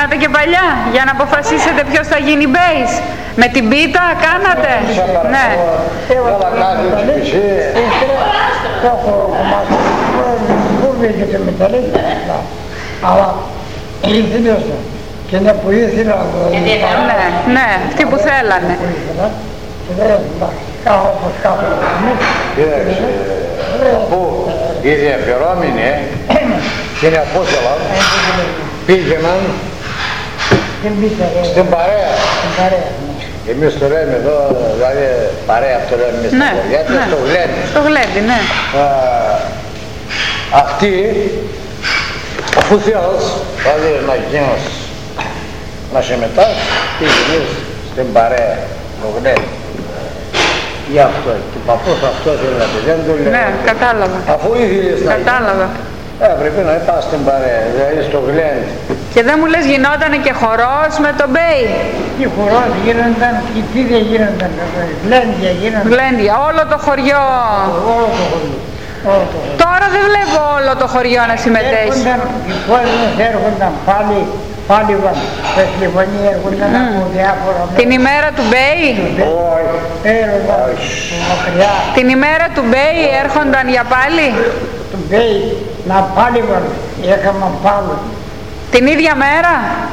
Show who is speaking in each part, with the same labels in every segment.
Speaker 1: κάνατε και παλιά για να αποφασίσετε ποιος θα γίνει μπέις? Με την πίτα κάνατε? Ναι.
Speaker 2: Έλα κάτι ψυχή. Το έχω κομμάτι. Πού βγήκε με τα λέγια. Αλλά ήθελε και είναι που ήθελα.
Speaker 1: Ναι, ναι, αυτοί που θέλανε.
Speaker 2: Κοίταξε, αφού οι διαφερόμενοι και είναι απόστολα πήγαιναν στην παρέα. Εμείς το λέμε εδώ, δηλαδή παρέα αυτό λέμε εμείς στα χωριά, στο γλέντι.
Speaker 1: Στο γλέντι, ναι.
Speaker 2: Αυτοί, αφού θέλεις, δηλαδή να γίνεις, να συμμετάσχεις, πήγαινες στην παρέα, το γλέντι. Γι' αυτό, και παππούς αυτό δηλαδή, δεν το λέω.
Speaker 1: Ναι, κατάλαβα.
Speaker 2: Αφού ήθελες να
Speaker 1: κατάλαβα.
Speaker 2: Πρέπει να πας στην παρέα, δηλαδή στο γλέντι.
Speaker 1: Και δεν μου λες γινότανε και χορός με τον μπέι?
Speaker 2: Τι χορός γίνονταν και τι δεν γίνονταν, γλέντια γίνονταν.
Speaker 1: Γλέντια, όλο το χωριό.
Speaker 2: Όλο το χωριό.
Speaker 1: Τώρα δεν βλέπω όλο το χωριό να συμμετέχει.
Speaker 2: Οι κόσμες έρχονταν πάλι στα τηλεφωνία, έρχονταν από διάφορα μέρη.
Speaker 1: Την ημέρα του μπέι?
Speaker 2: Όχι, έρχονταν μακριά.
Speaker 1: Την ημέρα του μπέι έρχονταν για πάλι?
Speaker 2: Του μπέι να πάλιβαν, έκαναν πάλι.
Speaker 1: Την ίδια μέρα?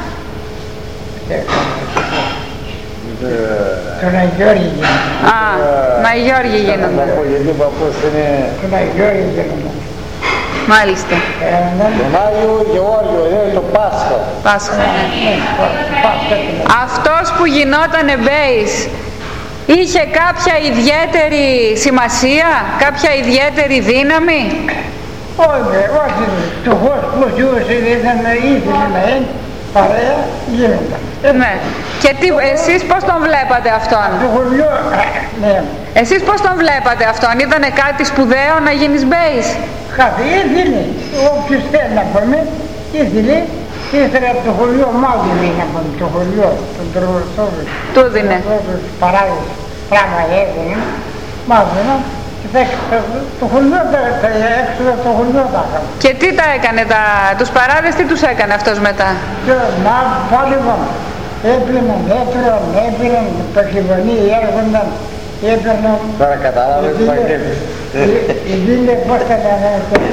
Speaker 2: Τον Αγιώργη γίνονταν.
Speaker 1: Α, τον Αγιώργη γίνονταν.
Speaker 2: Γιατί ο παππούς είναι... Τον Αγιώργη γίνονταν.
Speaker 1: Μάλιστα.
Speaker 2: Τον Άγιο Γεώργιο, είναι το Πάσχα.
Speaker 1: Πάσχα, ναι. Αυτός που γινότανε μπέις είχε κάποια ιδιαίτερη σημασία, κάποια ιδιαίτερη δύναμη?
Speaker 2: Όχι, το χώρος που ζούσε ήταν ήθελε να είναι παρέα, γίνονταν.
Speaker 1: Ναι. Και εσείς πώς τον βλέπατε αυτόν?
Speaker 2: Το χωριό, ναι.
Speaker 1: Εσείς πώς τον βλέπατε αυτόν? Ήτανε κάτι σπουδαίο να γίνεις μπέις?
Speaker 2: Κάτι ήθελε, όποιος θέλει να πούμε, ήθελε από το χωριό μάλλον είναι από το χωριό, τον τροβοστόβο.
Speaker 1: Του δίνε.
Speaker 2: Παράδειγμα, πράγμα έδινε, μάλλον. Το χωριό τα έξοδα το χωριό τα έκανε.
Speaker 1: Και τι τα έκανε, τους παράδες τι τους έκανε αυτός μετά?
Speaker 2: Να πάλι έπαιρναν, έπαιρναν, το χειμωνί έρχονταν, έπαιρναν. Τώρα κατάλαβες τι παγγέλεις. Η δίνε πώς τα λένε.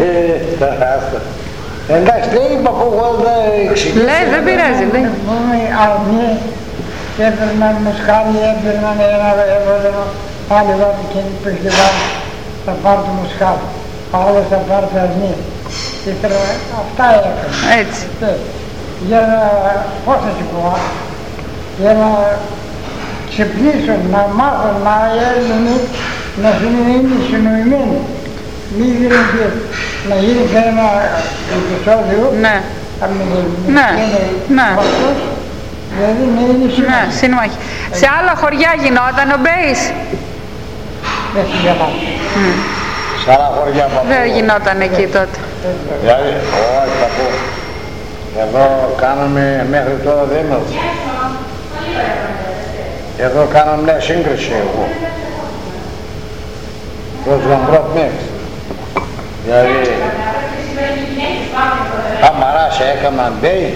Speaker 2: Εντάξει, δεν είπα που εγώ δεν εξηγήσω.
Speaker 1: Λέει, δεν πειράζει, λέει.
Speaker 2: Αρνί, έπαιρναν μοσχάρι, έπαιρναν ένα πάλι βάτη και το χειμώνι. Θα πάρει το μοσχάρι, άλλος θα πάρει το αρνί. Αυτά έκανε.
Speaker 1: Έτσι.
Speaker 2: Για να, πώς θα σου πω, για να ξυπνήσουν, να μάθουν, να έρθουν, να είναι συνοημένοι. Μην γίνεται να γίνει και ένα επεισόδιο,
Speaker 1: ναι. Ναι.
Speaker 2: Δηλαδή να είναι
Speaker 1: συνομάχη. Σε άλλα χωριά γινόταν ο μπέις?
Speaker 2: Δεν συγκαλάζει.
Speaker 3: Σ' άλλα χωριά παππού.
Speaker 1: Δεν γινόταν εκεί τότε.
Speaker 3: Δηλαδή, όχι παππού. Εδώ κάναμε μέχρι τώρα δεν είμαστε. Εδώ κάναμε μια σύγκριση εγώ. Προς γαμπρό πνεύση. Δηλαδή, αμαράς έκαναν μπέι.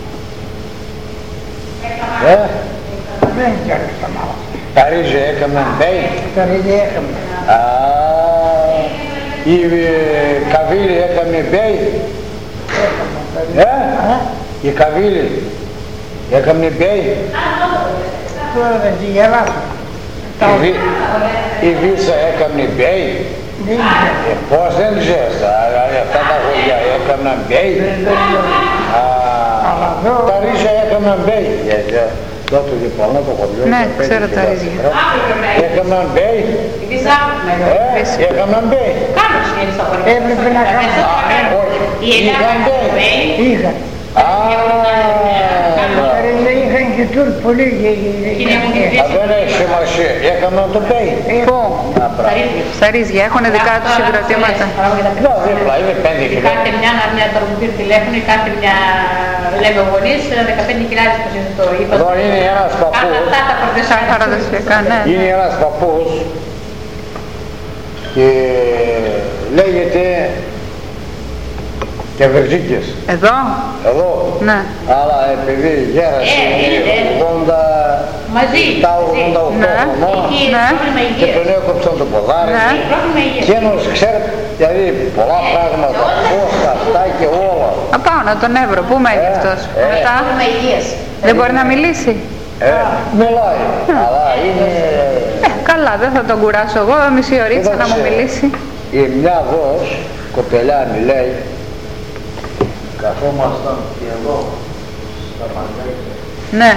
Speaker 2: Δεν ξέρω στα μάλλον.
Speaker 3: Τα ρίζα έκαναν μπέι.
Speaker 2: Τα ρίζα έκαναν.
Speaker 3: Η Καβίλη έκανε μπέι. Η Καβίλη έκανε μπέι.
Speaker 2: Τώρα δεν τη γελάσω.
Speaker 3: Η Βίσα έκανε μπέι. Πώς δεν ξέρεις, αυτά τα χωριά έκαναν μπέι. Τα ρίζα έκαναν μπέι. Εδώ το διπλανό το χωριό.
Speaker 1: Ναι, ξέρω τα ρίζια.
Speaker 3: Έκαναν μπέι. Έκαναν μπέι.
Speaker 2: Έπρεπε να κάνουν.
Speaker 3: Είχαν μπέι.
Speaker 2: Είχαν. Είχαν και τουρ πολύ.
Speaker 3: Δεν έχει σημασία. Έκαναν το μπέι.
Speaker 1: Πού? Στα ρίζια. Έχουν δικά τους συγκροτήματα.
Speaker 3: Δίπλα είναι 5 χιλιάδες.
Speaker 4: Κάντε μια τροποποιή τηλέφωνο ή κάντε μια λέμε γονείς 15.000 πως είναι το είπα.
Speaker 3: Εδώ είναι ένας παππούς.
Speaker 4: Αυτά τα
Speaker 1: παραδοσιακά, ναι.
Speaker 3: Είναι ένας παππούς και λέγεται και Βερζίκες.
Speaker 1: Εδώ.
Speaker 3: Εδώ.
Speaker 1: Ναι.
Speaker 3: Αλλά επειδή γέρασε 80,
Speaker 4: Μαζί.
Speaker 3: τα 88
Speaker 1: Ναι.
Speaker 3: χρονών
Speaker 1: Ναι.
Speaker 3: και τον έκοψαν το ποδάρι.
Speaker 1: Ναι.
Speaker 3: Και ένας ξέρετε, δηλαδή πολλά πράγματα, πώς αυτά και όλα.
Speaker 1: Να πάω να τον έβρω. Πού μένει αυτός. Μετά. Δεν μπορεί να μιλήσει.
Speaker 3: Μιλάει, αλλά είναι...
Speaker 1: Καλά, δεν θα τον κουράσω εγώ. Μισή ωρίτσα να μου μιλήσει.
Speaker 3: Η μια δός, κοπελιά μιλάει, καθόμασταν και εδώ, στα μαντέκια.
Speaker 1: Ναι.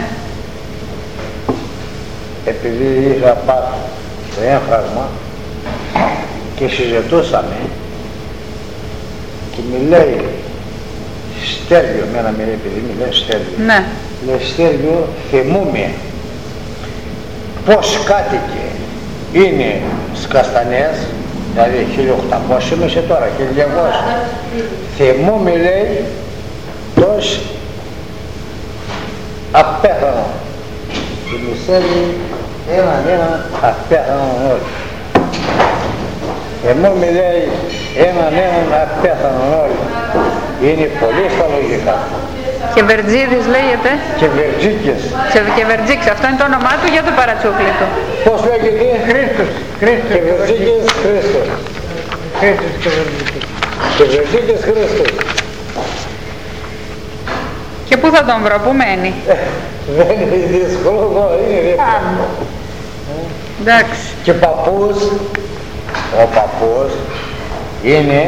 Speaker 3: Επειδή είχα πάθει το έμφραγμα και συζητούσαμε και μιλάει Στέλιο, εμένα μιλάει επειδή μιλάει Στέλιο.
Speaker 1: Ναι.
Speaker 3: Λέει Στέλιο, θυμούμαι πως κάτοικε είναι στις Καστανές, δηλαδή 1800 είμαι σε τώρα, 1200. Θυμούμαι λέει πως απέθανο. Και μισέλει έναν απέθανο όλοι. Θυμούμαι λέει έναν απέθανο όλοι. Είναι πολύ στα λογικά.
Speaker 1: Και Βερτζίδης λέγεται.
Speaker 3: Και Βερτζίκες.
Speaker 1: Και Βερτζίκης. Αυτό είναι το όνομά του για το παρατσούκλι του.
Speaker 3: Πώς λέγεται?
Speaker 2: Χρήστος.
Speaker 3: Και Βερτζίκες Χρήστος.
Speaker 2: Χρήστος και Βερτζίκης.
Speaker 3: Και Βερτζίκες Χρήστος.
Speaker 1: Και πού θα τον βρω, πού μένει.
Speaker 3: Δεν είναι δύσκολο, είναι δύσκολο.
Speaker 1: Εντάξει.
Speaker 3: Και παππούς, ο παππούς είναι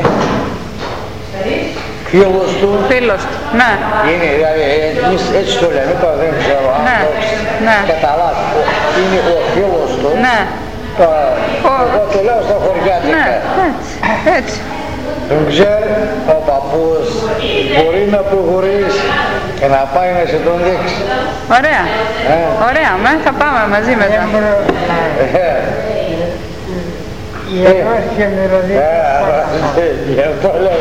Speaker 3: φίλος του.
Speaker 1: Φίλος του. Ναι.
Speaker 3: Είναι, δηλαδή, εμείς έτσι το λέμε, τώρα δεν ξέρω αν
Speaker 1: Ναι,
Speaker 3: το
Speaker 1: ναι.
Speaker 3: καταλάβει. Είναι ο φίλος του.
Speaker 1: Ναι.
Speaker 3: Τώρα, εγώ το λέω στα χωριάτικα.
Speaker 1: Ναι, έτσι. Έτσι.
Speaker 3: Τον ξέρει, ο παππούς μπορεί να προχωρήσει και να πάει να σε τον δείξει.
Speaker 1: Ωραία. Ωραία, θα πάμε μαζί μετά.
Speaker 2: Ιερόσχε δηλαδή.
Speaker 3: Γι' αυτό λέω.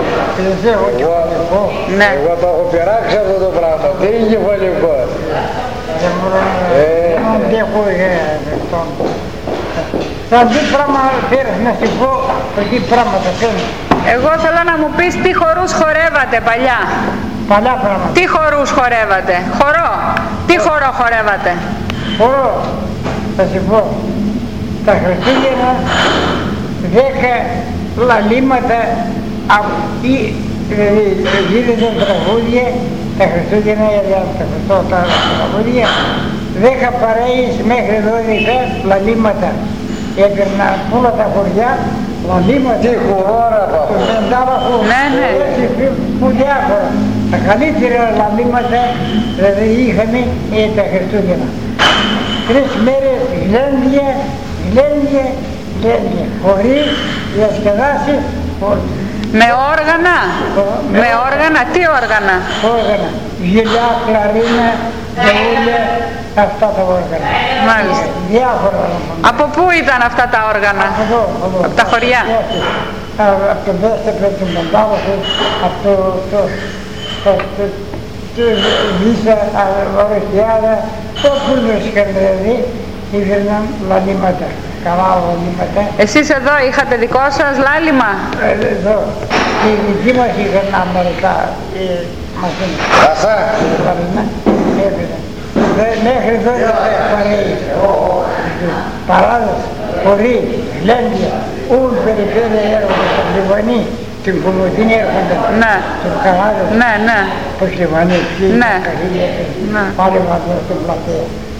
Speaker 1: Ναι.
Speaker 3: Εγώ το έχω πειράξει αυτό το πράγμα. Τι είναι κεφαλικό.
Speaker 2: Δεν μπορώ να αντέχω αυτόν. Θα δει πράγμα πέρας να σου πω τι πράγματα θέλει.
Speaker 1: Εγώ θέλω να μου πεις τι χορούς χορεύατε παλιά.
Speaker 2: Παλιά πράγματα.
Speaker 1: Τι χορούς χορεύατε. Χορό. Τι χορό χορεύατε.
Speaker 2: Χορό. Θα σου πω. Τα Χριστούγεννα 10 λαλήματα δηλαδή γίνονται τραγούδια τα Χριστούγεννα για τα τραγούδια 10 παρέες μέχρι 12 λαλήματα. Έπαιρναν όλα τα χωριά λαλήματα.
Speaker 3: Τι χορόρα
Speaker 2: Το Πεντάβαχο.
Speaker 1: Ναι, ναι.
Speaker 2: Που διάφορα. Τα καλύτερα λαλήματα δηλαδή είχαμε τα Χριστούγεννα. 3 μέρες γλέντια, χωρίς διασκεδάσεις,
Speaker 1: Με όργανα. Με όργανα. Τι όργανα.
Speaker 2: όργανα, γυλιά, κλαρίνα, δεούλια, αυτά τα όργανα.
Speaker 1: Μάλιστα.
Speaker 2: Διάφορα όργανα.
Speaker 1: Από πού ήταν αυτά τα όργανα.
Speaker 2: Εδώ.
Speaker 1: Από τα χωριά.
Speaker 2: Από το Βέστεπε, τον Πεντάβαχο, από το Βίσσα, Ορεστιάδα, όπου βρίσκαν δηλαδή, ήφερναν λαλήματα. Καλά λαλήματα.
Speaker 1: Εσείς εδώ είχατε δικό σας λάλημα.
Speaker 2: Εδώ. Οι δικοί μας είχαν αμερικά μασίνα.
Speaker 3: Κάσα.
Speaker 2: Μέχρι 12 παρέες. Παράδες, χωρί, γλέντια, ούν περιφέρεια έρχονται στο Λιβανί, την Κομωτίνη έρχονται,
Speaker 1: Ναι.
Speaker 2: τους Κανάδες,
Speaker 1: Ναι, ναι.
Speaker 2: πως Λιβανί,
Speaker 1: Ναι.
Speaker 2: Καρύλια,
Speaker 1: Ναι.
Speaker 2: πάλι μαζί στην πλατεία.